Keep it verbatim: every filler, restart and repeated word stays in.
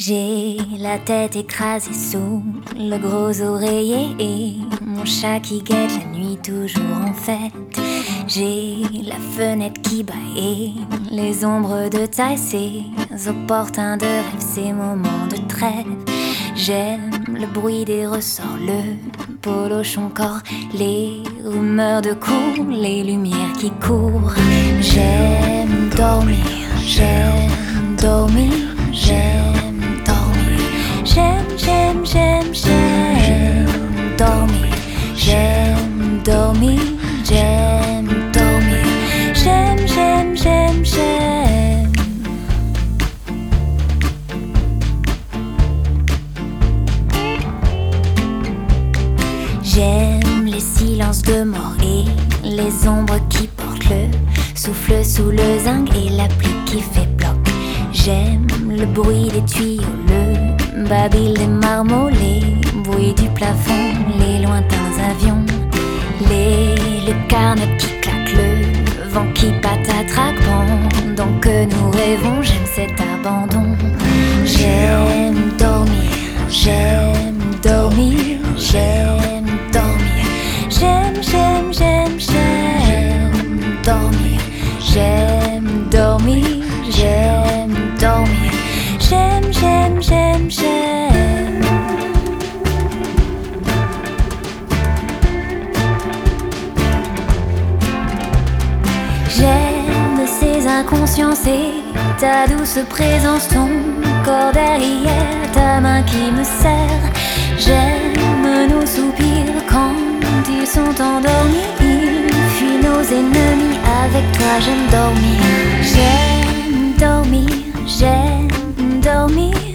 J'ai la tête écrasée sous le gros oreiller et mon chat qui guette la nuit toujours en fête. J'ai la fenêtre qui bat et les ombres de taille, ces opportuns de rêve, ces moments de trêve. J'aime le bruit des ressorts, le polochon corps, les rumeurs de coups, les lumières qui courent. J'aime dormir, j'aime dormir, j'aime dormir. J'aime, j'aime, j'aime, j'aime dormir. J'aime dormir, j'aime dormir. J'aime, j'aime, j'aime, j'aime. J'aime les silences de mort et les ombres qui portent le souffle sous le zinc et la pluie qui fait bloc. J'aime le bruit des tuyaux, le babil des marmots, les bruits du plafond, les lointains avions, les lucarnes qui claquent, le vent qui patatraque pendant que nous rêvons. J'aime cet abandon. J'aime dormir, j'aime dormir, j'aime dormir. J'aime, j'aime, j'aime, j'aime dormir. J'aime dormir, j'aime dormir. J'aime, j'aime, j'aime, j'aime. J'aime ces inconsciences et ta douce présence, ton corps derrière, ta main qui me serre. J'aime nos soupirs quand ils sont endormis. Ils fuient nos ennemis, avec toi j'aime dormir. J'aime dormir, j'aime dormir.